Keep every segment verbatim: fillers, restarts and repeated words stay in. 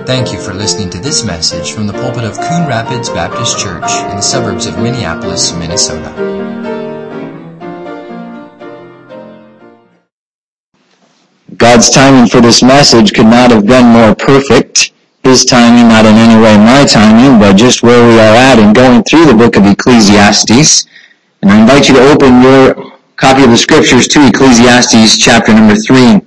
Thank you for listening to this message from the pulpit of Coon Rapids Baptist Church in the suburbs of Minneapolis, Minnesota. God's timing for this message could not have been more perfect. His timing, not in any way my timing, but just where we are at in going through the book of Ecclesiastes. And I invite you to open your copy of the scriptures to Ecclesiastes chapter number three.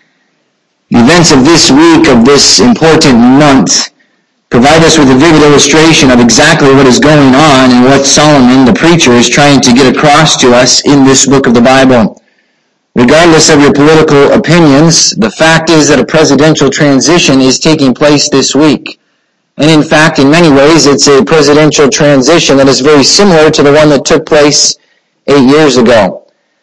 The events of this week, of this important month, provide us with a vivid illustration of exactly what is going on and what Solomon, the preacher, is trying to get across to us in this book of the Bible. Regardless of your political opinions, the fact is that a presidential transition is taking place this week. And in fact, in many ways, it's a presidential transition that is very similar to the one that took place eight years ago.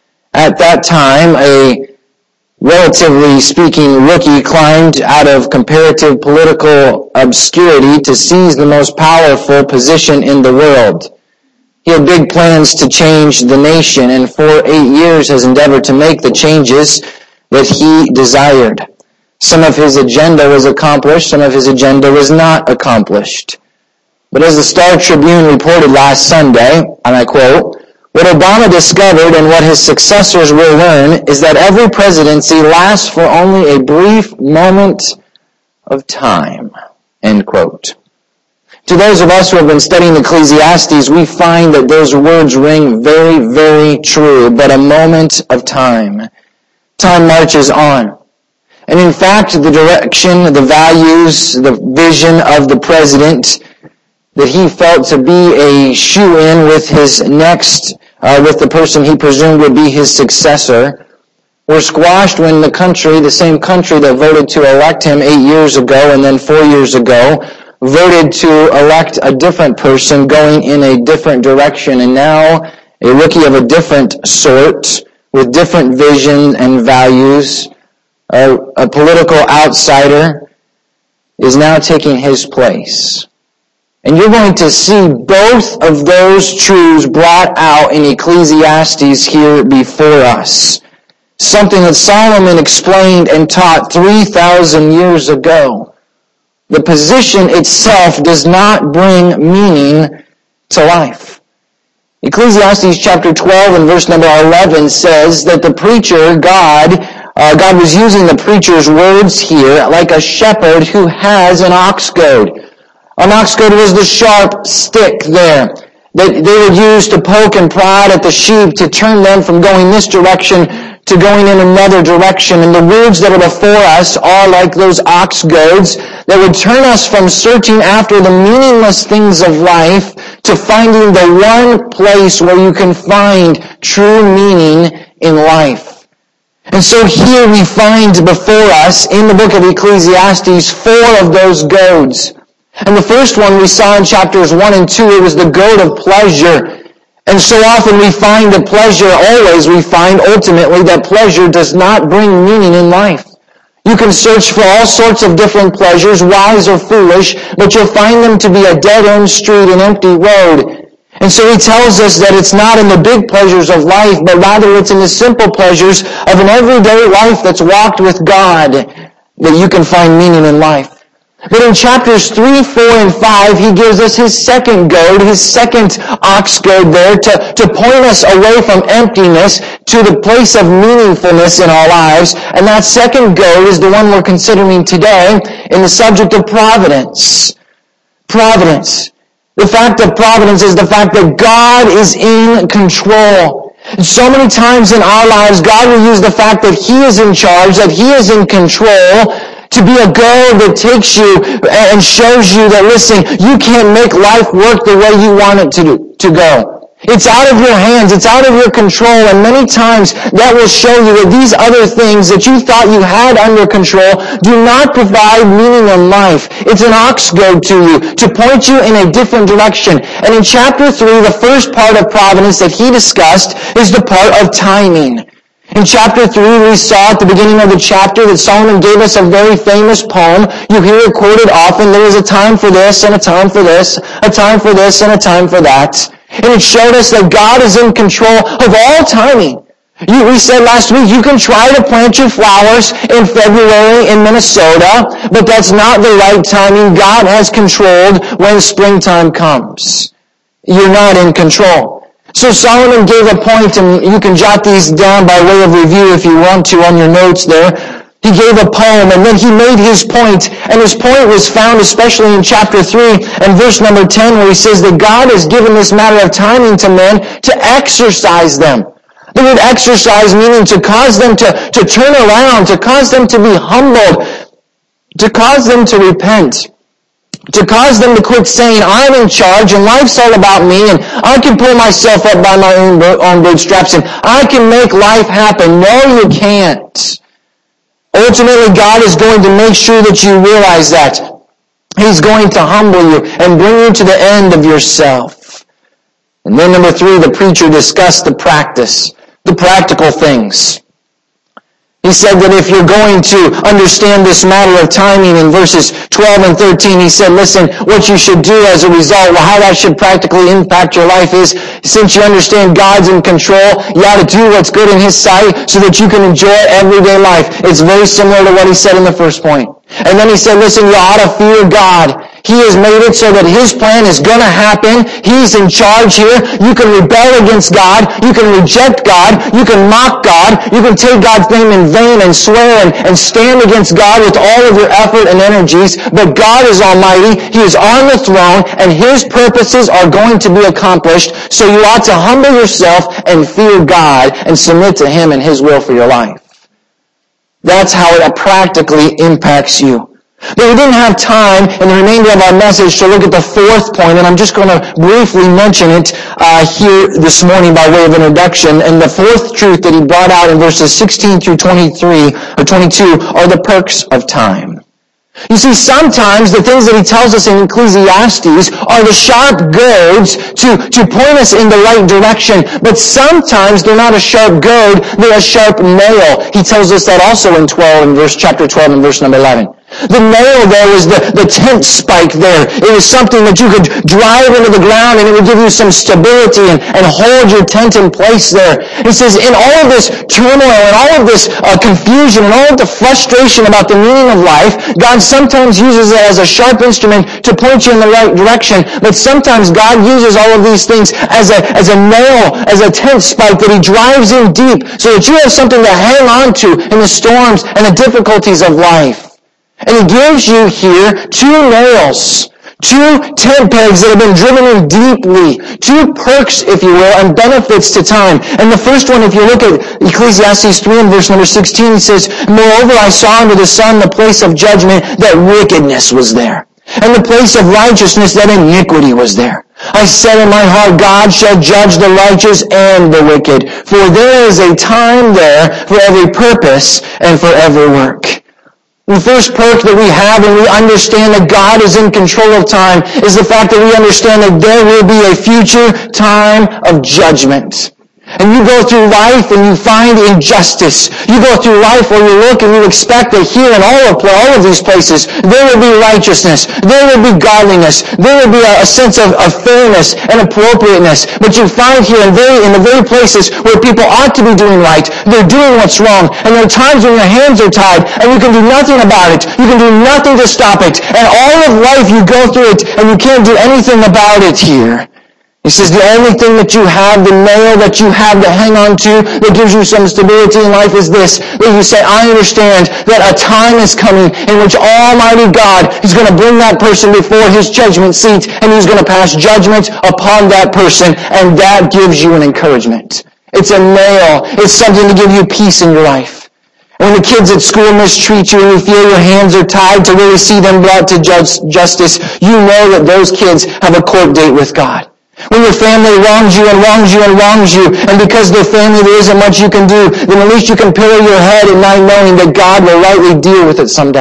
At that time, a relatively speaking rookie climbed out of comparative political obscurity to seize the most powerful position in the world. He had big plans to change the nation, and for eight years has endeavored to make the changes that he desired. Some of his agenda was accomplished, some of his agenda was not accomplished. But as the Star Tribune reported last Sunday, and I quote, "What Obama discovered and what his successors will learn is that every presidency lasts for only a brief moment of time." End quote. To those of us who have been studying Ecclesiastes, we find that those words ring very, very true. But a moment of time. Time marches on. And in fact, the direction, the values, the vision of the president that he felt to be a shoe-in with his next, uh, with the person he presumed would be his successor, were squashed when the country, the same country that voted to elect him eight years ago and then four years ago, voted to elect a different person going in a different direction. And now a rookie of a different sort, with different vision and values, a, a political outsider, is now taking his place. And you're going to see both of those truths brought out in Ecclesiastes here before us. Something that Solomon explained and taught three thousand years ago. The position itself does not bring meaning to life. Ecclesiastes chapter twelve and verse number eleven says that the preacher, God, uh, God was using the preacher's words here like a shepherd who has an ox goad. An ox goad was the sharp stick there that they would use to poke and prod at the sheep to turn them from going this direction to going in another direction. And the words that are before us are like those ox goads that would turn us from searching after the meaningless things of life to finding the one place where you can find true meaning in life. And so here we find before us in the book of Ecclesiastes four of those goads. And the first one we saw in chapters one and two, it was the goad of pleasure. And so often we find that pleasure, always we find ultimately that pleasure does not bring meaning in life. You can search for all sorts of different pleasures, wise or foolish, but you'll find them to be a dead-end street, an empty road. And so he tells us that it's not in the big pleasures of life, but rather it's in the simple pleasures of an everyday life that's walked with God that you can find meaning in life. But in chapters three, four, and five, he gives us his second goad, his second ox goad there to, to point us away from emptiness to the place of meaningfulness in our lives. And that second goad is the one we're considering today in the subject of providence. Providence. The fact of providence is the fact that God is in control. And so many times in our lives, God will use the fact that he is in charge, that he is in control, to be a goad that takes you and shows you that, listen, you can't make life work the way you want it to, to go. It's out of your hands. It's out of your control. And many times that will show you that these other things that you thought you had under control do not provide meaning in life. It's an ox goad to you to point you in a different direction. And in chapter three, the first part of providence that he discussed is the part of timing. In chapter three, we saw at the beginning of the chapter that Solomon gave us a very famous poem. You hear it quoted often. There is a time for this and a time for this, a time for this and a time for that. And it showed us that God is in control of all timing. You, we said last week, you can try to plant your flowers in February in Minnesota, but that's not the right timing. God has controlled when springtime comes. You're not in control. So Solomon gave a point, and you can jot these down by way of review if you want to on your notes there. He gave a poem, and then he made his point, and his point was found especially in chapter three and verse number ten, where he says that God has given this matter of timing to men to exercise them. The word exercise meaning to cause them to, to turn around, to cause them to be humbled, to cause them to repent, to cause them to quit saying, I'm in charge and life's all about me and I can pull myself up by my own, own bootstraps and I can make life happen. No, you can't. Ultimately, God is going to make sure that you realize that. He's going to humble you and bring you to the end of yourself. And then number three, the preacher discussed the practice, the practical things. He said that if you're going to understand this matter of timing in verses twelve and thirteen, he said, listen, what you should do as a result, well, how that should practically impact your life is, since you understand God's in control, you ought to do what's good in His sight so that you can enjoy everyday life. It's very similar to what he said in the first point. And then he said, listen, you ought to fear God. He has made it so that His plan is going to happen. He's in charge here. You can rebel against God. You can reject God. You can mock God. You can take God's name in vain and swear and, and stand against God with all of your effort and energies. But God is almighty. He is on the throne, and His purposes are going to be accomplished. So you ought to humble yourself and fear God and submit to Him and His will for your life. That's how it practically impacts you. But we didn't have time in the remainder of our message to look at the fourth point, and I'm just going to briefly mention it uh, here this morning by way of introduction. And the fourth truth that he brought out in verses sixteen through twenty-three or twenty-two are the perks of time. You see, sometimes the things that he tells us in Ecclesiastes are the sharp goads to, to point us in the right direction. But sometimes they're not a sharp goad, they're a sharp nail. He tells us that also in twelve, in verse chapter twelve and verse number eleven. The nail there was the, the tent spike there. It was something that you could drive into the ground and it would give you some stability and, and hold your tent in place there. He says, in all of this turmoil and all of this uh, confusion and all of the frustration about the meaning of life, God sometimes uses it as a sharp instrument to point you in the right direction. But sometimes God uses all of these things as a, as a nail, as a tent spike that He drives in deep so that you have something to hang on to in the storms and the difficulties of life. And He gives you here two nails, two tent pegs that have been driven in deeply, two perks, if you will, and benefits to time. And the first one, if you look at Ecclesiastes three and verse number sixteen, it says, moreover, I saw under the sun the place of judgment that wickedness was there, and the place of righteousness that iniquity was there. I said in my heart, God shall judge the righteous and the wicked, for there is a time there for every purpose and for every work. The first perk that we have when we understand that God is in control of time is the fact that we understand that there will be a future time of judgment. And you go through life and you find injustice. You go through life where you look and you expect that here in all of, all of these places, there will be righteousness, there will be godliness, there will be a, a sense of, of fairness and appropriateness. But you find here in, very, in the very places where people ought to be doing right, they're doing what's wrong. And there are times when your hands are tied and you can do nothing about it. You can do nothing to stop it. And all of life you go through it and you can't do anything about it here. He says the only thing that you have, the nail that you have to hang on to that gives you some stability in life is this, that you say, I understand that a time is coming in which Almighty God is going to bring that person before His judgment seat and He's going to pass judgment upon that person, and that gives you an encouragement. It's a nail. It's something to give you peace in your life. When the kids at school mistreat you and you feel your hands are tied to really see them brought to justice, you know that those kids have a court date with God. When your family wrongs you and wrongs you and wrongs you, and because they're family there isn't much you can do, then at least you can pillow your head at night knowing that God will rightly deal with it someday.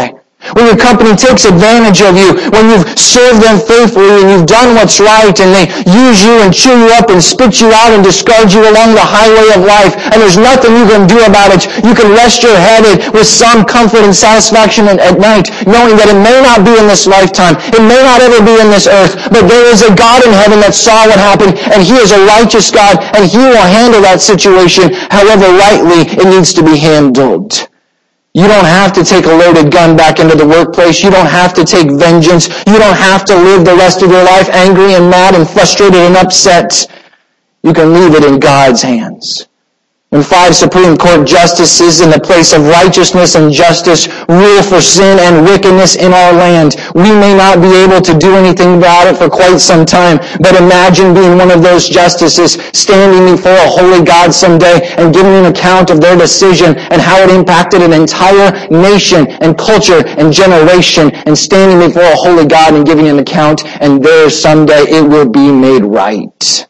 When your company takes advantage of you, when you've served them faithfully and you've done what's right and they use you and chew you up and spit you out and discard you along the highway of life and there's nothing you can do about it, you can rest your head with some comfort and satisfaction at, at night, knowing that it may not be in this lifetime, it may not ever be in this earth, but there is a God in heaven that saw what happened and He is a righteous God and He will handle that situation however rightly it needs to be handled. You don't have to take a loaded gun back into the workplace. You don't have to take vengeance. You don't have to live the rest of your life angry and mad and frustrated and upset. You can leave it in God's hands. When five Supreme Court justices in the place of righteousness and justice rule for sin and wickedness in our land, we may not be able to do anything about it for quite some time, but imagine being one of those justices standing before a holy God someday and giving an account of their decision and how it impacted an entire nation and culture and generation, and standing before a holy God and giving an account, and there someday it will be made right.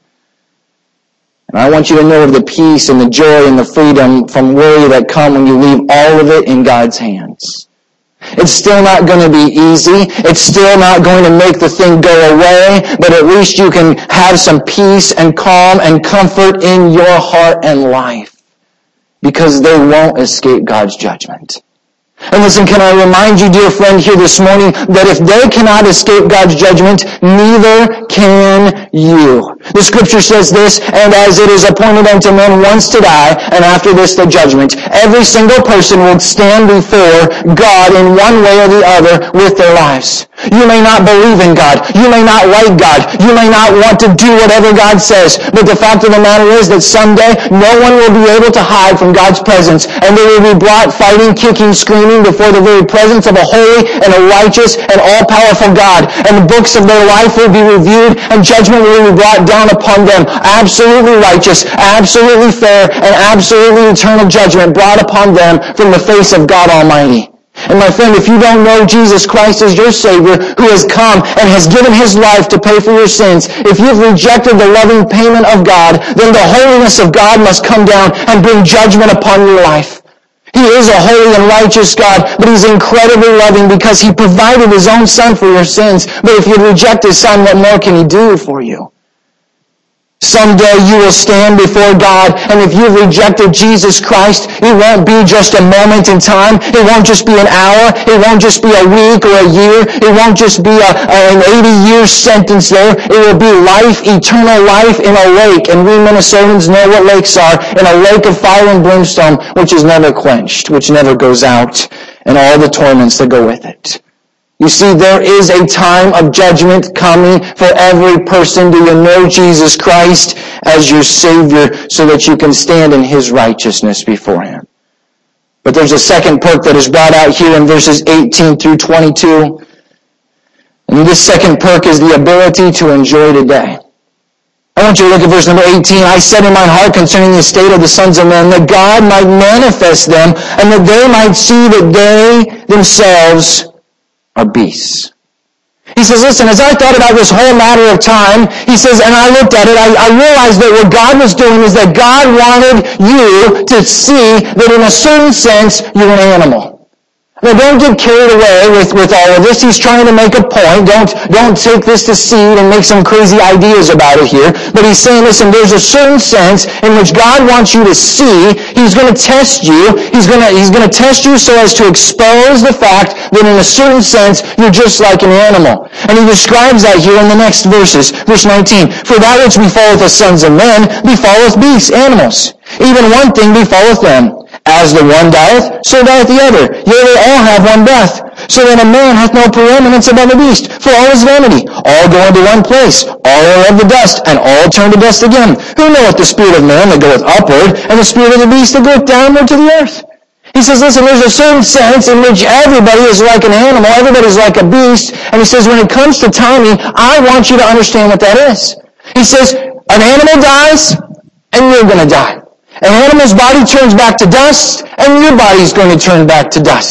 And I want you to know of the peace and the joy and the freedom from worry that come when you leave all of it in God's hands. It's still not going to be easy. It's still not going to make the thing go away, but at least you can have some peace and calm and comfort in your heart and life, because they won't escape God's judgment. And listen, can I remind you, dear friend, here this morning, that if they cannot escape God's judgment, neither can you. The scripture says this, and as it is appointed unto men once to die, and after this the judgment. Every single person will stand before God in one way or the other with their lives. You may not believe in God. You may not like God. You may not want to do whatever God says. But the fact of the matter is that someday no one will be able to hide from God's presence. And they will be brought fighting, kicking, screaming before the very presence of a holy and a righteous and all-powerful God. And the books of their life will be reviewed and judgment will be brought down upon them. Absolutely righteous, absolutely fair, and absolutely eternal judgment brought upon them from the face of God Almighty. And my friend, if you don't know Jesus Christ as your Savior, who has come and has given His life to pay for your sins, if you've rejected the loving payment of God, then the holiness of God must come down and bring judgment upon your life. He is a holy and righteous God, but He's incredibly loving because He provided His own Son for your sins. But if you reject His Son, what more can He do for you? Someday you will stand before God, and if you've rejected Jesus Christ, it won't be just a moment in time. It won't just be an hour. It won't just be a week or a year. It won't just be a, an eighty-year sentence there. It will be life, eternal life in a lake. And we Minnesotans know what lakes are. In a lake of fire and brimstone, which is never quenched, which never goes out, and all the torments that go with it. You see, there is a time of judgment coming for every person. Do you know Jesus Christ as your Savior so that you can stand in His righteousness before Him? But there's a second perk that is brought out here in verses eighteen through twenty-two. And this second perk is the ability to enjoy today. I want you to look at verse number eighteen. I said in my heart concerning the state of the sons of men, that God might manifest them, and that they might see that they themselves are beasts. He says, listen, as I thought about this whole matter of time, he says, and I looked at it, I, I realized that what God was doing is that God wanted you to see that in a certain sense, you're an animal. Now, don't get carried away with, with all of this. He's trying to make a point. Don't, don't take this to seed and make some crazy ideas about it here. But he's saying, listen, there's a certain sense in which God wants you to see. He's going to test you. He's going to, he's going to test you so as to expose the fact that in a certain sense, you're just like an animal. And he describes that here in the next verses. Verse nineteen, for that which befalleth the sons of men befalleth beasts, animals. Even one thing befalleth them. As the one dieth, so dieth the other. Yea, they all have one breath. So that a man hath no preeminence above a beast. For all is vanity. All go into one place. All are of the dust, and all turn to dust again. Who knoweth the spirit of man that goeth upward, and the spirit of the beast that goeth downward to the earth? He says, listen, there's a certain sense in which everybody is like an animal. Everybody is like a beast. And he says, when it comes to timing, I want you to understand what that is. He says, an animal dies, and you're going to die. An animal's body turns back to dust, and your body's going to turn back to dust.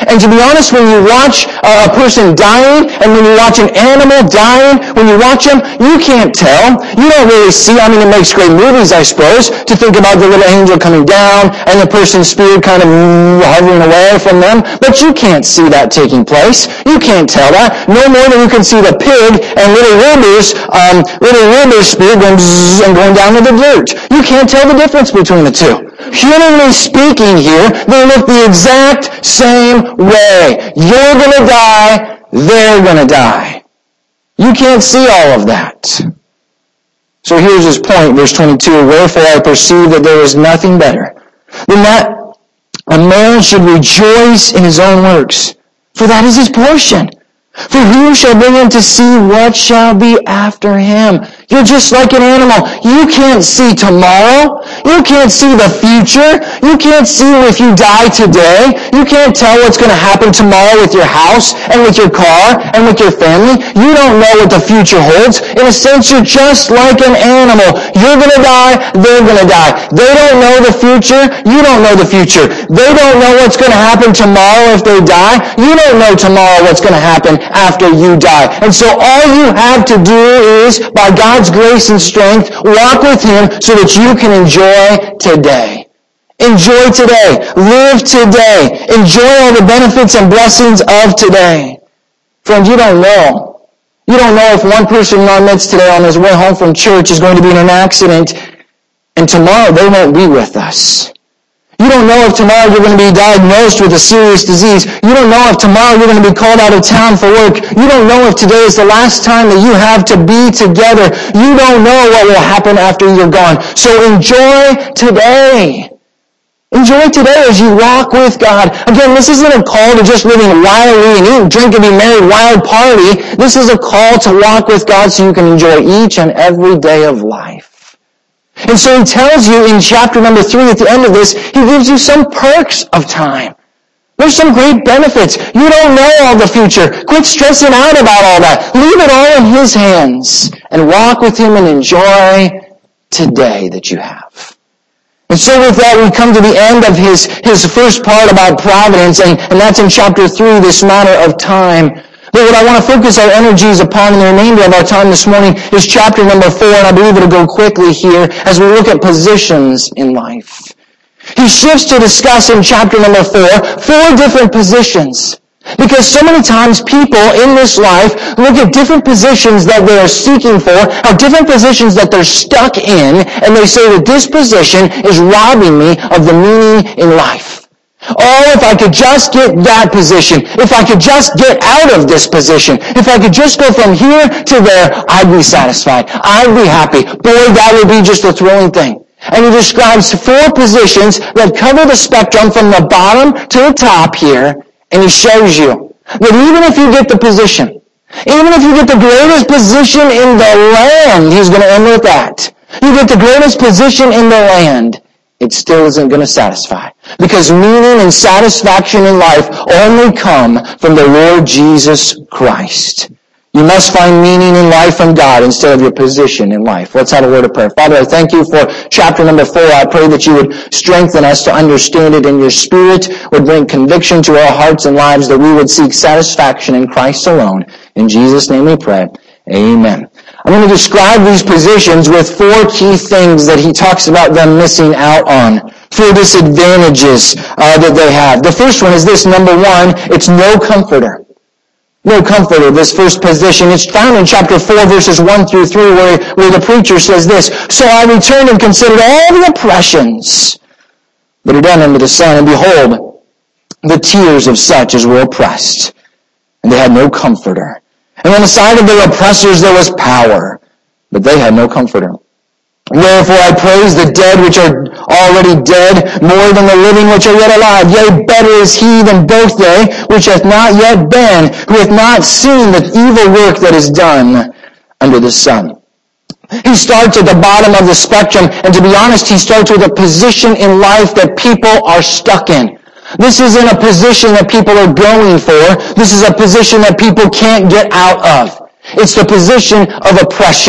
And to be honest, when you watch a person dying, and when you watch an animal dying, when you watch them, you can't tell. You don't really see. I mean, it makes great movies, I suppose, to think about the little angel coming down and the person's spirit kind of hovering away from them. But you can't see that taking place. You can't tell that. No more than you can see the pig and little Wilbur's, um, little Wilbur's spirit going zzz and going down to the dirt. You can't tell the difference between the two. Humanly speaking here, they look the exact same way. You're going to die, they're going to die. You can't see all of that. So here's his point, verse twenty-two, wherefore I perceive that there is nothing better than that a man should rejoice in his own works, for that is his portion. For who shall bring him to see what shall be after him? You're just like an animal. You can't see tomorrow. You can't see the future. You can't see if you die today. You can't tell what's going to happen tomorrow with your house and with your car and with your family. You don't know what the future holds. In a sense, you're just like an animal. You're going to die. They're going to die. They don't know the future. You don't know the future. They don't know what's going to happen tomorrow if they die. You don't know tomorrow what's going to happen after you die. And so all you have to do is, by God's grace and strength, walk with Him so that you can enjoy today. Enjoy today. Live today. Enjoy all the benefits and blessings of today. Friends, you don't know. You don't know if one person in our midst today on his way home from church is going to be in an accident, and tomorrow they won't be with us. You don't know if tomorrow you're going to be diagnosed with a serious disease. You don't know if tomorrow you're going to be called out of town for work. You don't know if today is the last time that you have to be together. You don't know what will happen after you're gone. So enjoy today. Enjoy today as you walk with God. Again, this isn't a call to just living wildly and eat, drink, and be merry, wild party. This is a call to walk with God so you can enjoy each and every day of life. And so he tells you in chapter number three, at the end of this, he gives you some perks of time. There's some great benefits. You don't know all the future. Quit stressing out about all that. Leave it all in His hands and walk with Him and enjoy today that you have. And so with that, we come to the end of his, his first part about providence, and, and that's in chapter three, this matter of time. But what I want to focus our energies upon in the remainder of our time this morning is chapter number four, and I believe it'll go quickly here as we look at positions in life. He shifts to discuss in chapter number four, four different positions. Because so many times people in this life look at different positions that they are seeking for, or different positions that they're stuck in, and they say that this position is robbing me of the meaning in life. Oh, if I could just get that position, if I could just get out of this position, if I could just go from here to there, I'd be satisfied. I'd be happy. Boy, that would be just a thrilling thing. And he describes four positions that cover the spectrum from the bottom to the top here, and he shows you that even if you get the position, even if you get the greatest position in the land, he's going to end with that. You get the greatest position in the land, it still isn't going to satisfy. Because meaning and satisfaction in life only come from the Lord Jesus Christ. You must find meaning in life from God instead of your position in life. Let's have a word of prayer. Father, I thank you for chapter number four. I pray that you would strengthen us to understand it, and your Spirit would bring conviction to our hearts and lives, that we would seek satisfaction in Christ alone. In Jesus' name we pray. Amen. I'm going to describe these positions with four key things that he talks about them missing out on. Four disadvantages uh, that they have. The first one is this. Number one, it's no comforter. No comforter, this first position. It's found in chapter four, verses one through three, where, where the preacher says this, So I returned and considered all the oppressions that are done under the sun, and behold, the tears of such as were oppressed, and they had no comforter. And on the side of their oppressors there was power, but they had no comforter. Wherefore I praise the dead which are already dead more than the living which are yet alive. Yea, better is he than both they which hath not yet been, who hath not seen the evil work that is done under the sun. He starts at the bottom of the spectrum, and to be honest, he starts with a position in life that people are stuck in. This isn't a position that people are going for. This is a position that people can't get out of. It's the position of oppression.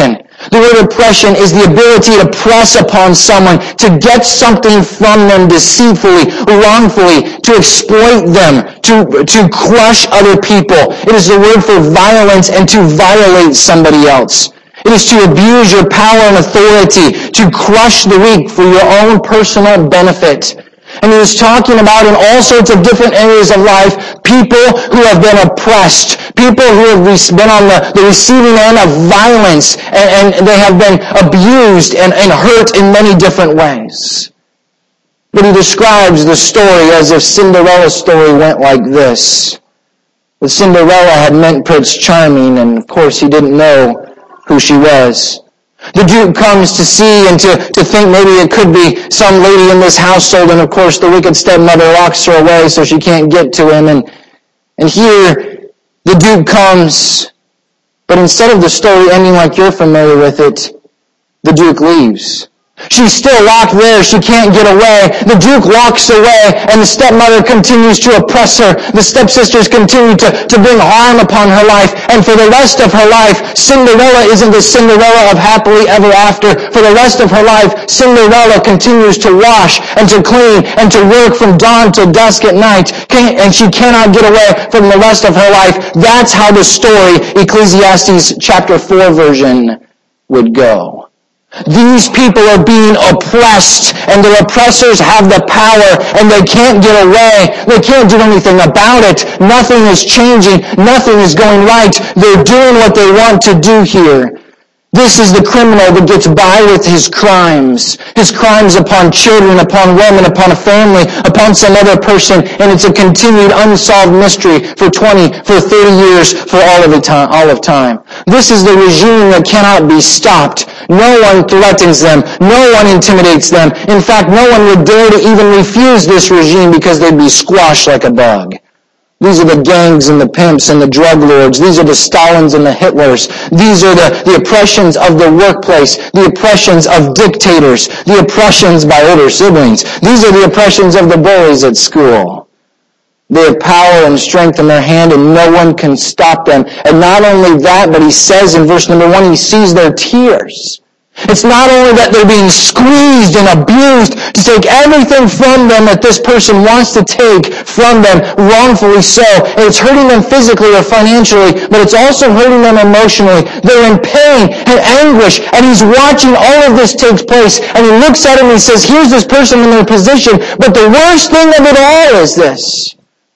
The word oppression is the ability to press upon someone, to get something from them deceitfully, wrongfully, to exploit them, to, to crush other people. It is the word for violence and to violate somebody else. It is to abuse your power and authority, to crush the weak for your own personal benefit. And he was talking about in all sorts of different areas of life, people who have been oppressed, people who have been on the, the receiving end of violence, and, and they have been abused and, and hurt in many different ways. But he describes the story as if Cinderella's story went like this. That Cinderella had met Prince Charming, and of course he didn't know who she was. The Duke comes to see and to, to think maybe it could be some lady in this household, and of course the wicked stepmother locks her away so she can't get to him. And, and here the Duke comes, but instead of the story ending like you're familiar with it, the Duke leaves. She's still locked there. She can't get away. The Duke walks away, and the stepmother continues to oppress her. The stepsisters continue to, to bring harm upon her life. And for the rest of her life, Cinderella isn't the Cinderella of happily ever after. For the rest of her life, Cinderella continues to wash and to clean and to work from dawn till dusk at night. And she cannot get away from the rest of her life. That's how the story, Ecclesiastes chapter four version, would go. These people are being oppressed, and the oppressors have the power, and they can't get away. They can't do anything about it. Nothing is changing. Nothing is going right. They're doing what they want to do here. This is the criminal that gets by with his crimes. His crimes upon children, upon women, upon a family, upon some other person, and it's a continued unsolved mystery for twenty, for thirty years, for all of the time, all of time. This is the regime that cannot be stopped. No one threatens them. No one intimidates them. In fact, no one would dare to even refuse this regime because they'd be squashed like a bug. These are the gangs and the pimps and the drug lords. These are the Stalins and the Hitlers. These are the, the oppressions of the workplace, the oppressions of dictators, the oppressions by older siblings. These are the oppressions of the bullies at school. They have power and strength in their hand, and no one can stop them. And not only that, but he says in verse number one, he sees their tears. It's not only that they're being squeezed and abused to take everything from them that this person wants to take from them, wrongfully so. And it's hurting them physically or financially, but it's also hurting them emotionally. They're in pain and anguish, and he's watching all of this take place, and he looks at him and he says, here's this person in their position, but the worst thing of it all is this.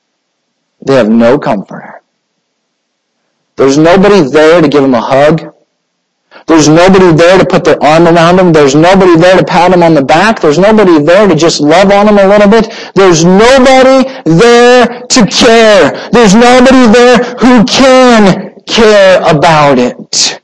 They have no comforter. There's nobody there to give them a hug. There's nobody there to put their arm around them. There's nobody there to pat them on the back. There's nobody there to just love on them a little bit. There's nobody there to care. There's nobody there who can care about it.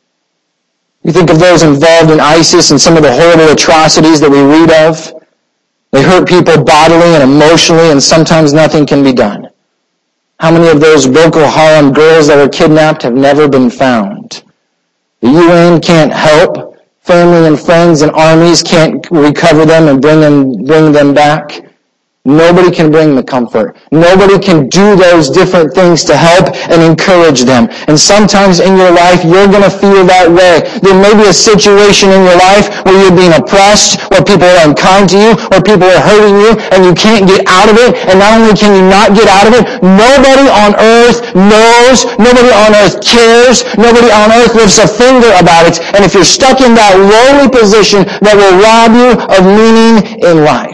You think of those involved in ISIS and some of the horrible atrocities that we read of. They hurt people bodily and emotionally, and sometimes nothing can be done. How many of those Boko Haram girls that were kidnapped have never been found? The U N can't help. Family and friends and armies can't recover them and bring them, bring them back. Nobody can bring the comfort. Nobody can do those different things to help and encourage them. And sometimes in your life, you're going to feel that way. There may be a situation in your life where you're being oppressed, where people are unkind to you, where people are hurting you, and you can't get out of it. And not only can you not get out of it, nobody on earth knows, nobody on earth cares, nobody on earth lifts a finger about it. And if you're stuck in that lowly position, that will rob you of meaning in life.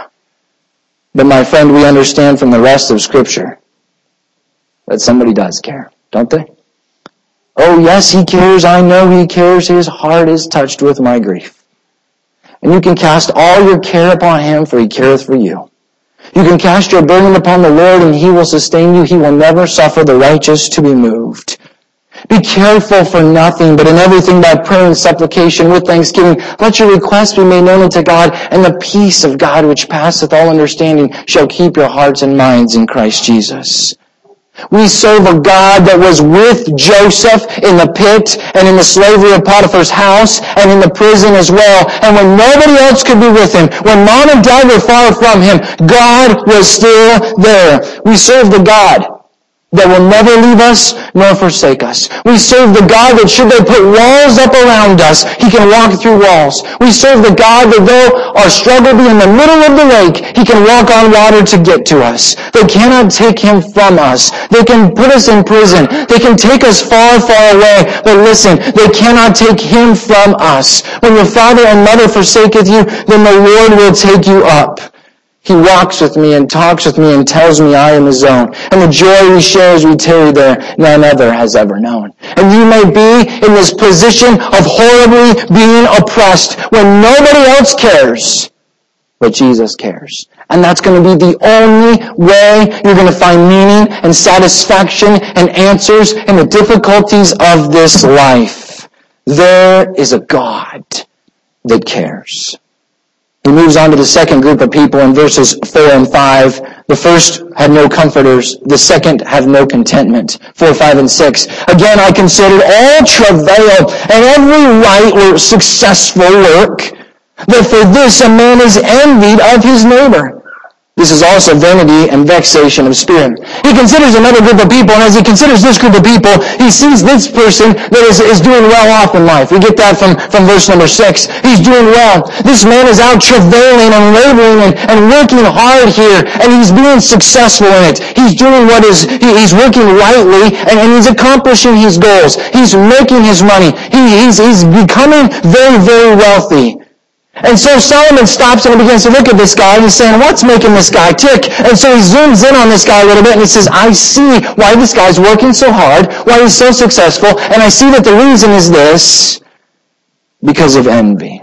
But my friend, we understand from the rest of Scripture that somebody does care, don't they? Oh yes, he cares. I know he cares. His heart is touched with my grief. And you can cast all your care upon him, for he careth for you. You can cast your burden upon the Lord, and he will sustain you. He will never suffer the righteous to be moved. Be careful for nothing, but in everything by prayer and supplication with thanksgiving, let your requests be made known unto God, and the peace of God which passeth all understanding shall keep your hearts and minds in Christ Jesus. We serve a God that was with Joseph in the pit and in the slavery of Potiphar's house and in the prison as well. And when nobody else could be with him, when mom and dad were far from him, God was still there. We serve the God that will never leave us nor forsake us. We serve the God that should they put walls up around us, He can walk through walls. We serve the God that though our struggle be in the middle of the lake, He can walk on water to get to us. They cannot take Him from us. They can put us in prison. They can take us far, far away. But listen, they cannot take Him from us. When your father and mother forsaketh you, then the Lord will take you up. He walks with me and talks with me and tells me I am His own. And the joy we share as we tarry there, none other has ever known. And you may be in this position of horribly being oppressed when nobody else cares, but Jesus cares. And that's going to be the only way you're going to find meaning and satisfaction and answers in the difficulties of this life. There is a God that cares. He moves on to the second group of people in verses four and five. The first had no comforters. The second have no contentment. Four, five, and six. Again, I considered all travail and every right or successful work, that for this a man is envied of his neighbor. This is also vanity and vexation of spirit. He considers another group of people, and as he considers this group of people, he sees this person that is, is doing well off in life. We get that from, from verse number six. He's doing well. This man is out travailing and laboring and, and working hard here, and he's being successful in it. He's doing what is, he, he's working rightly, and, and he's accomplishing his goals. He's making his money. He, he's, he's becoming very, very wealthy. And so Solomon stops and he begins to look at this guy and he's saying, what's making this guy tick? And so he zooms in on this guy a little bit and he says, I see why this guy's working so hard, why he's so successful, and I see that the reason is this, because of envy.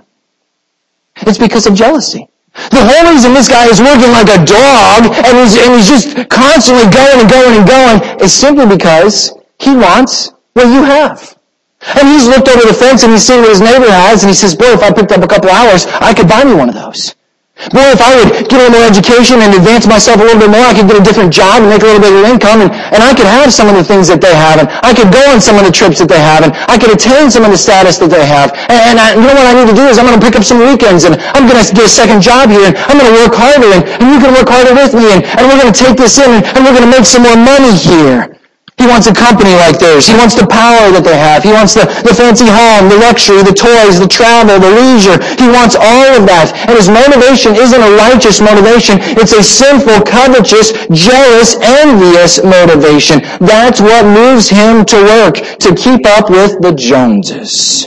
It's because of jealousy. The whole reason this guy is working like a dog and he's, and he's just constantly going and going and going is simply because he wants what you have. And he's looked over the fence and he's seen what his neighbor has, and he says, boy, if I picked up a couple hours, I could buy me one of those. Boy, if I would get a little more education and advance myself a little bit more, I could get a different job and make a little bit of income, and, and I could have some of the things that they have, and I could go on some of the trips that they have, and I could attain some of the status that they have. And, and I, you know what I need to do is I'm going to pick up some weekends, and I'm going to get a second job here, and I'm going to work harder, and, and you can work harder with me, and, and we're going to take this in, and, and we're going to make some more money here. He wants a company like theirs. He wants the power that they have. He wants the, the fancy home, the luxury, the toys, the travel, the leisure. He wants all of that. And his motivation isn't a righteous motivation. It's a sinful, covetous, jealous, envious motivation. That's what moves him to work, to keep up with the Joneses.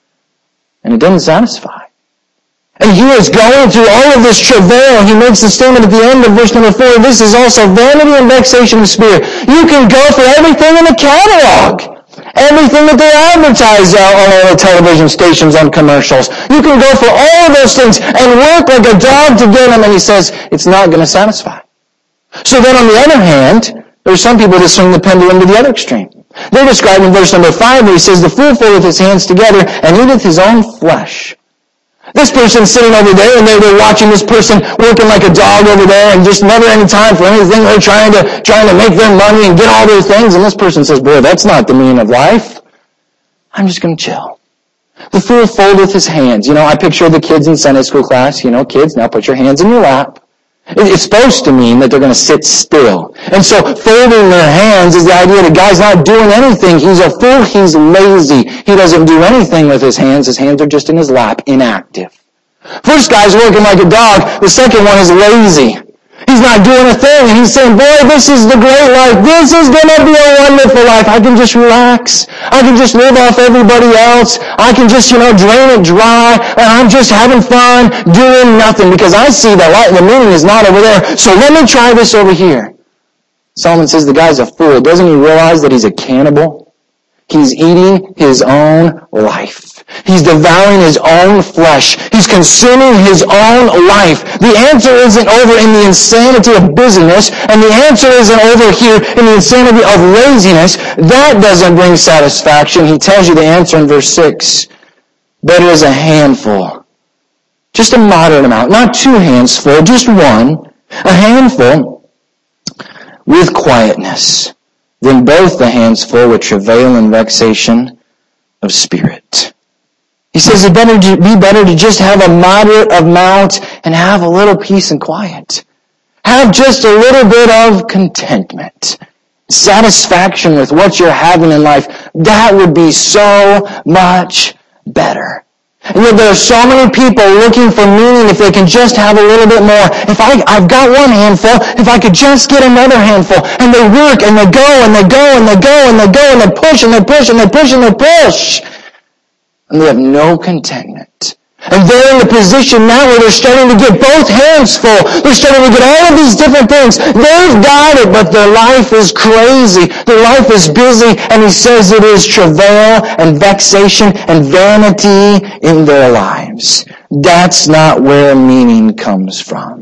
And it doesn't satisfy. And he is going through all of this travail. He makes the statement at the end of verse number four, this is also vanity and vexation of spirit. You can go for everything in the catalog. Everything that they advertise out on all the television stations on commercials. You can go for all of those things and work like a dog to get them. And he says, it's not going to satisfy. So then on the other hand, there's some people that swing the pendulum to the other extreme. They're described in verse number five where he says, the fool foldeth his hands together and eateth his own flesh. This person's sitting over there and they're, they're watching this person working like a dog over there and just never any time for anything. They're trying to, trying to make their money and get all their things. And this person says, boy, that's not the meaning of life. I'm just going to chill. The fool foldeth his hands. You know, I picture the kids in Sunday school class. You know, kids, now put your hands in your lap. It's supposed to mean that they're going to sit still. And so folding their hands is the idea that guy's not doing anything. He's a fool. He's lazy. He doesn't do anything with his hands. His hands are just in his lap, inactive. First guy's working like a dog. The second one is lazy. He's not doing a thing. And he's saying, boy, this is the great life. This is going to be a wonderful life. I can just relax. I can just live off everybody else. I can just, you know, drain it dry. And I'm just having fun doing nothing because I see that light. The meaning is not over there. So let me try this over here. Solomon says the guy's a fool. Doesn't he realize that he's a cannibal? He's eating his own life. He's devouring his own flesh. He's consuming his own life. The answer isn't over in the insanity of busyness, and the answer isn't over here in the insanity of laziness. That doesn't bring satisfaction. He tells you the answer in verse six. Better is a handful. Just a moderate amount. Not two hands full, just one. A handful with quietness than both the hands full with travail and vexation of spirit. He says it better to be better to just have a moderate amount and have a little peace and quiet. Have just a little bit of contentment satisfaction with what you're having in life, that would be so much better. And yet there are so many people looking for meaning if they can just have a little bit more. If I, I've got one handful, if I could just get another handful. And they work and they go and they go and they go and they go and they push and they push and they push and they push. And they have no contentment. And they're in the position now where they're starting to get both hands full. They're starting to get all of these different things. They've got it, but their life is crazy. Their life is busy, and he says it is travail and vexation and vanity in their lives. That's not where meaning comes from.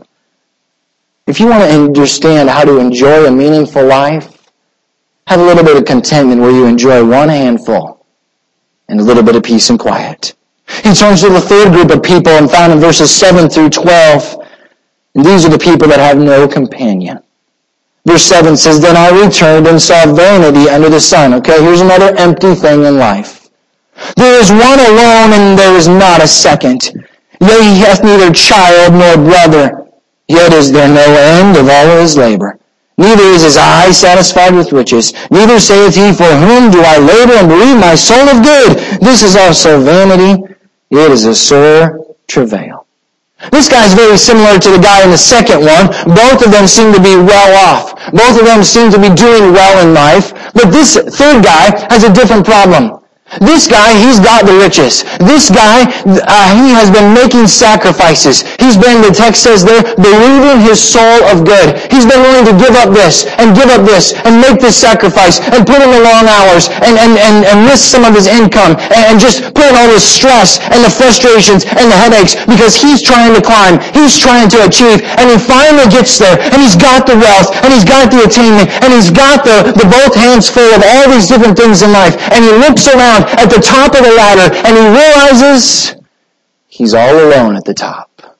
If you want to understand how to enjoy a meaningful life, have a little bit of contentment where you enjoy one handful and a little bit of peace and quiet. He turns to the third group of people and found in verses seven through twelve. And these are the people that have no companion. Verse seven says, Then I returned and saw vanity under the sun. Okay, here's another empty thing in life. There is one alone and there is not a second. Yea, he hath neither child nor brother. Yet is there no end of all his labor. Neither is his eye satisfied with riches. Neither saith he, For whom do I labor and bereave my soul of good? This is also vanity. It is a sore travail. This guy is very similar to the guy in the second one. Both of them seem to be well off. Both of them seem to be doing well in life. But this third guy has a different problem. This guy, he's got the riches. This guy, uh, he has been making sacrifices. He's been, the text says there, bereaving his soul of good. He's been willing to give up this, and give up this, and make this sacrifice, and put in the long hours, and, and, and, and miss some of his income, and, and just put in all the stress, and the frustrations, and the headaches, because he's trying to climb, he's trying to achieve, and he finally gets there, and he's got the wealth, and he's got the attainment, and he's got the, the both hands full of all these different things in life, and he looks around at the top of the ladder, and he realizes he's all alone at the top.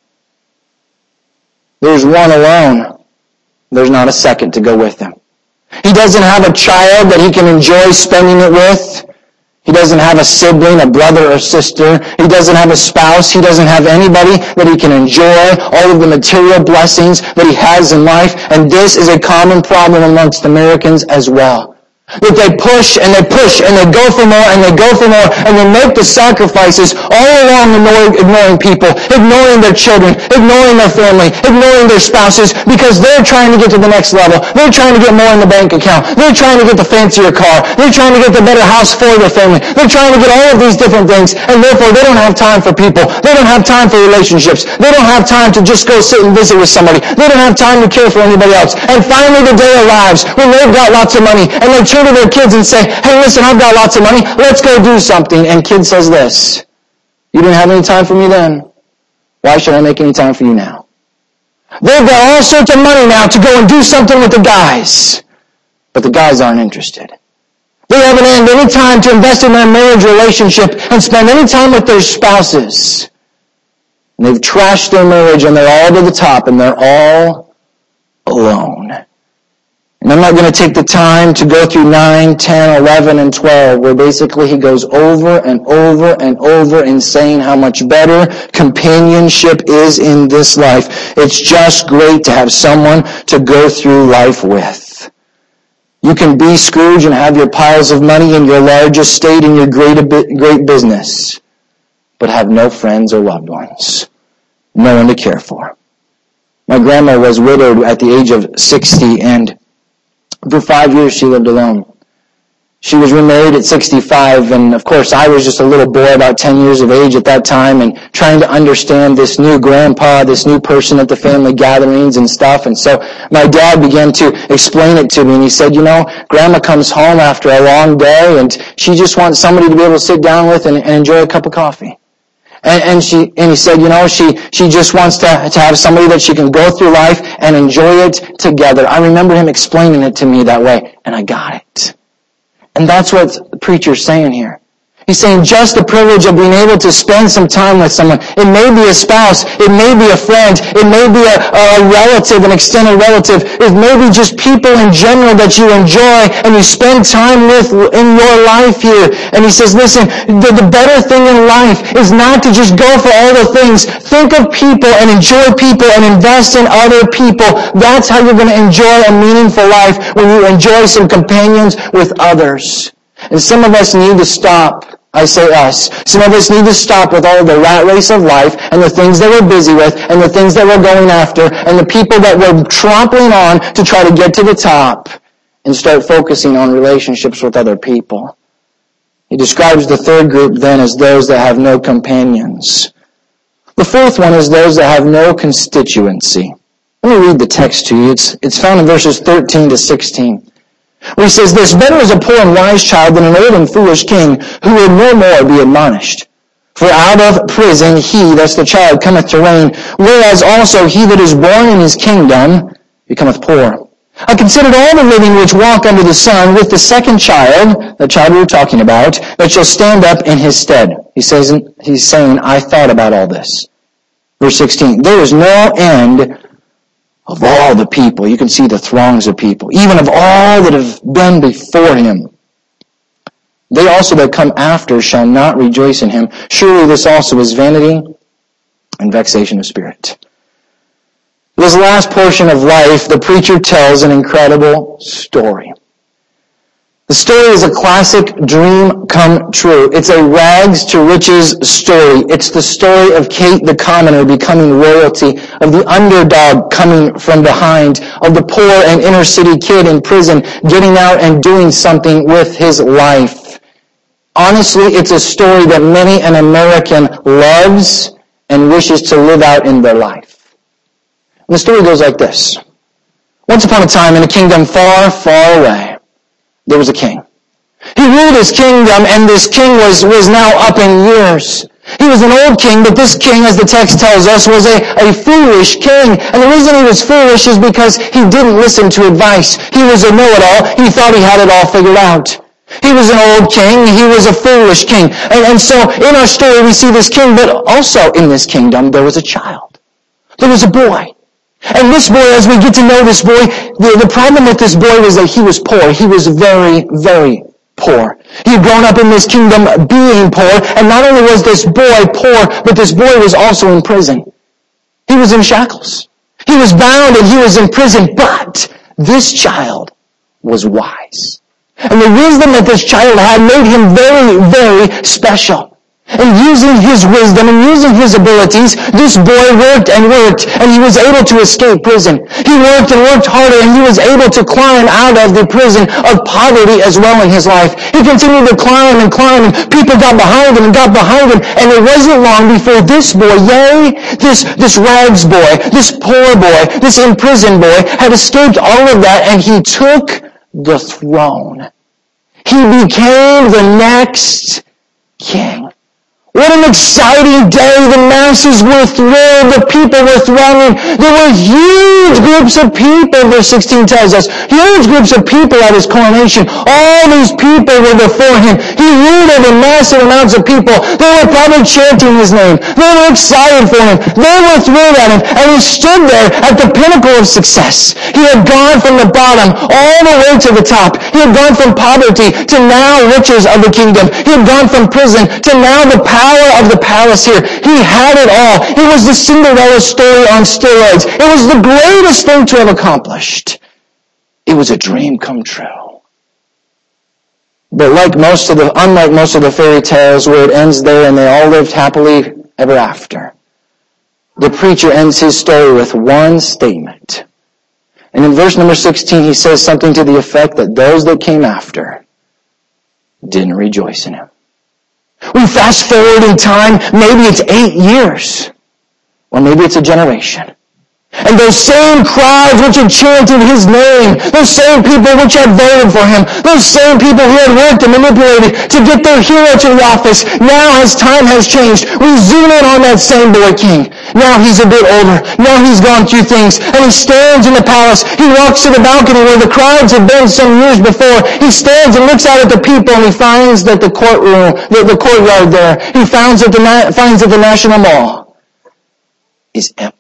There's one alone. There's not a second to go with him. He doesn't have a child that he can enjoy spending it with. He doesn't have a sibling, a brother or sister. He doesn't have a spouse. He doesn't have anybody that he can enjoy all of the material blessings that he has in life. And this is a common problem amongst Americans as well. That they push and they push and they go for more and they go for more and they make the sacrifices all along ignoring, ignoring people, ignoring their children, ignoring their family, ignoring their spouses because they're trying to get to the next level. They're trying to get more in the bank account. They're trying to get the fancier car. They're trying to get the better house for their family. They're trying to get all of these different things, and therefore they don't have time for people. They don't have time for relationships. They don't have time to just go sit and visit with somebody. They don't have time to care for anybody else. And finally the day arrives when they've got lots of money and they turn to their kids and say, hey, listen, I've got lots of money. Let's go do something. And kid says this, you didn't have any time for me then. Why should I make any time for you now? They've got all sorts of money now to go and do something with the guys. But the guys aren't interested. They haven't had any time to invest in their marriage relationship and spend any time with their spouses. And they've trashed their marriage and they're all to the top and they're all alone. And I'm not going to take the time to go through nine, ten, eleven, and twelve, where basically he goes over and over and over in saying how much better companionship is in this life. It's just great to have someone to go through life with. You can be Scrooge and have your piles of money and your large estate and your great, great business, but have no friends or loved ones. No one to care for. My grandma was widowed at the age of sixty, and for five years she lived alone. She was remarried at sixty-five, and of course I was just a little boy about ten years of age at that time and trying to understand this new grandpa, this new person at the family gatherings and stuff. And so my dad began to explain it to me, and he said, you know, Grandma comes home after a long day and she just wants somebody to be able to sit down with and, and enjoy a cup of coffee. And, and she, and he said, you know, she, she just wants to, to have somebody that she can go through life and enjoy it together. I remember him explaining it to me that way, and I got it. And that's what the preacher's saying here. He's saying just the privilege of being able to spend some time with someone. It may be a spouse. It may be a friend. It may be a, a relative, an extended relative. It may be just people in general that you enjoy and you spend time with in your life here. And he says, listen, the, the better thing in life is not to just go for all the things. Think of people and enjoy people and invest in other people. That's how you're going to enjoy a meaningful life, when you enjoy some companions with others. And some of us need to stop. I say us. Some of us need to stop with all the rat race of life and the things that we're busy with and the things that we're going after and the people that we're trampling on to try to get to the top, and start focusing on relationships with other people. He describes the third group then as those that have no companions. The fourth one is those that have no constituency. Let me read the text to you. It's, it's found in verses thirteen to sixteen. Where he says this, better is a poor and wise child than an old and foolish king, who will no more be admonished. For out of prison he, that's the child, cometh to reign, whereas also he that is born in his kingdom becometh poor. I considered all the living which walk under the sun, with the second child, the child we were talking about, that shall stand up in his stead. He says, he's saying, I thought about all this. Verse sixteen, there is no end of all the people. You can see the throngs of people, even of all that have been before him. They also that come after shall not rejoice in him. Surely this also is vanity and vexation of spirit. This last portion of life, the preacher tells an incredible story. The story is a classic dream come true. It's a rags to riches story. It's the story of Kate the commoner becoming royalty, of the underdog coming from behind, of the poor and inner city kid in prison getting out and doing something with his life. Honestly, it's a story that many an American loves and wishes to live out in their life. And the story goes like this. Once upon a time in a kingdom far, far away, there was a king. He ruled his kingdom, and this king was, was now up in years. He was an old king, but this king, as the text tells us, was a, a foolish king. And the reason he was foolish is because he didn't listen to advice. He was a know-it-all. He thought he had it all figured out. He was an old king. He was a foolish king. And, and so in our story we see this king, but also in this kingdom there was a child. There was a boy. And this boy, as we get to know this boy, the, the problem with this boy was that he was poor. He was very, very poor. He had grown up in this kingdom being poor, and not only was this boy poor, but this boy was also in prison. He was in shackles. He was bound and he was in prison, but this child was wise. And the wisdom that this child had made him very, very special. And using his wisdom and using his abilities, this boy worked and worked, and he was able to escape prison. He worked and worked harder, and he was able to climb out of the prison of poverty as well in his life. He continued to climb and climb, and people got behind him and got behind him, and it wasn't long before this boy, yay, this, this rags boy, this poor boy, this imprisoned boy, had escaped all of that, and he took the throne. He became the next king. What an exciting day. The masses were thrilled. The people were thronging. There were huge groups of people, verse sixteen tells us. Huge groups of people at his coronation. All these people were before him. He ruled over massive amounts of people. They were probably chanting his name. They were excited for him. They were thrilled at him. And he stood there at the pinnacle of success. He had gone from the bottom all the way to the top. He had gone from poverty to now riches of the kingdom. He had gone from prison to now the power of the palace here. He had it all. It was the Cinderella story on steroids. It was the greatest thing to have accomplished. It was a dream come true. But like most of the, unlike most of the fairy tales where it ends there and they all lived happily ever after, the preacher ends his story with one statement. And in verse number sixteen he says something to the effect that those that came after didn't rejoice in him. We fast forward in time, maybe it's eight years, or maybe it's a generation. And those same crowds which had chanted his name, those same people which had voted for him, those same people who had worked and manipulated to get their hero to the office, now as time has changed, we zoom in on that same boy king. Now he's a bit older. Now he's gone through things. And he stands in the palace. He walks to the balcony where the crowds had been some years before. He stands and looks out at the people, and he finds that the courtroom, the, the courtyard there, he finds that the, finds that the National Mall is empty.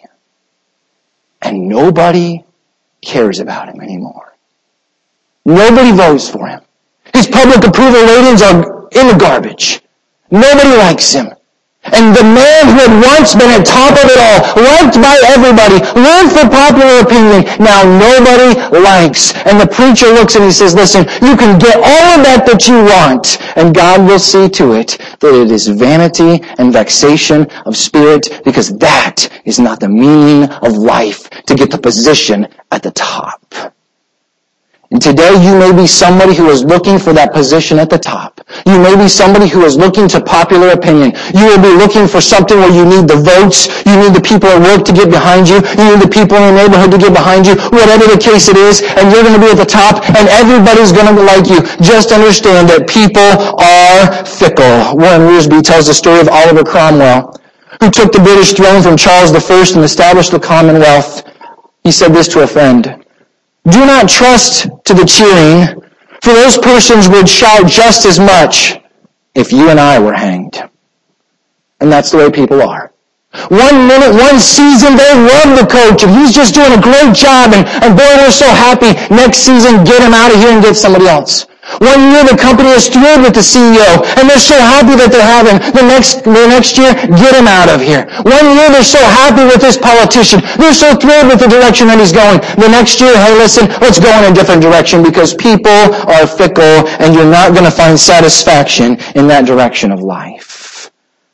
And nobody cares about him anymore. Nobody votes for him. His public approval ratings are in the garbage. Nobody likes him. And the man who had once been at top of it all, liked by everybody, lived for popular opinion, now nobody likes. And the preacher looks and he says, listen, you can get all of that that you want, and God will see to it that it is vanity and vexation of spirit, because that is not the meaning of life, to get the position at the top. And today you may be somebody who is looking for that position at the top. You may be somebody who is looking to popular opinion. You will be looking for something where you need the votes, you need the people at work to get behind you, you need the people in the neighborhood to get behind you, whatever the case it is, and you're going to be at the top, and everybody's going to like you. Just understand that people are fickle. Warren Wiersbe tells the story of Oliver Cromwell, who took the British throne from Charles the First and established the Commonwealth. He said this to a friend: do not trust to the cheering, for those persons would shout just as much if you and I were hanged. And that's the way people are. One minute, one season, they love the coach, and he's just doing a great job, and, and boy, they're so happy. Next season, get him out of here and get somebody else. One year, the company is thrilled with the C E O, and they're so happy that they're having. The next, the next year, get him out of here. One year, they're so happy with this politician. They're so thrilled with the direction that he's going. The next year, hey, listen, let's go in a different direction, because people are fickle, and you're not going to find satisfaction in that direction of life.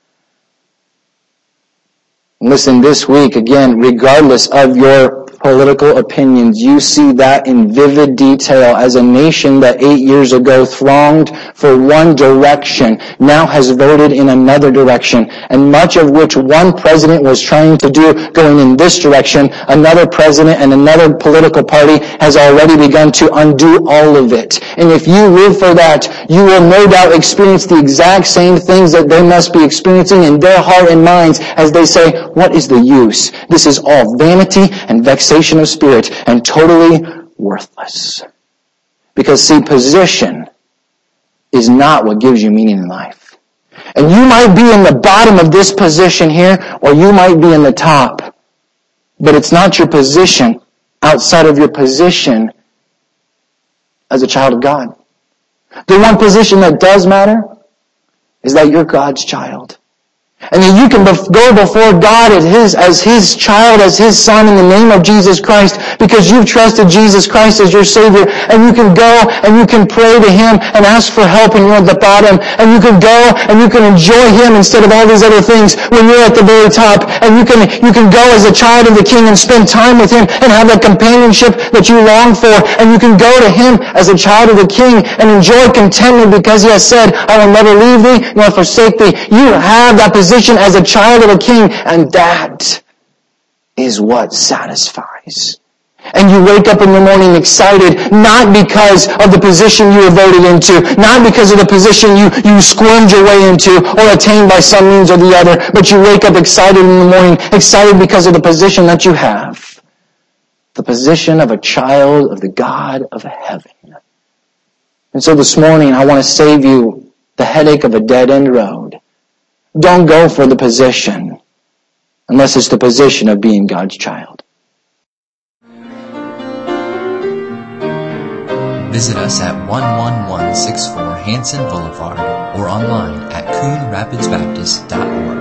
Listen, this week, again, regardless of your political opinions, you see that in vivid detail as a nation that eight years ago thronged for one direction now has voted in another direction, and much of which one president was trying to do going in this direction, another president and another political party has already begun to undo all of it. And if you live for that, you will no doubt experience the exact same things that they must be experiencing in their heart and minds as they say, what is the use? This is all vanity and vexation of spirit, and totally worthless. Because see, position is not what gives you meaning in life. And you might be in the bottom of this position here, or you might be in the top. But it's not your position outside of your position as a child of God. The one position that does matter is that you're God's child. And that you can go before God as His, as His child, as His son in the name of Jesus Christ, because you've trusted Jesus Christ as your Savior. And you can go and you can pray to Him and ask for help when you're at the bottom. And you can go and you can enjoy Him instead of all these other things when you're at the very top. And you can, you can go as a child of the King and spend time with Him and have that companionship that you long for. And you can go to Him as a child of the King and enjoy contentment because He has said, I will never leave thee nor forsake thee. You have that position as a child of a king, and that is what satisfies. And you wake up in the morning excited, not because of the position you were voted into, not because of the position you, you squirmed your way into or attained by some means or the other, but you wake up excited in the morning, excited because of the position that you have. The position of a child of the God of heaven. And so this morning, I want to save you the headache of a dead-end road. Don't go for the position unless it's the position of being God's child. Visit us at one one one six four Hanson Boulevard or online at coon rapids baptist dot org.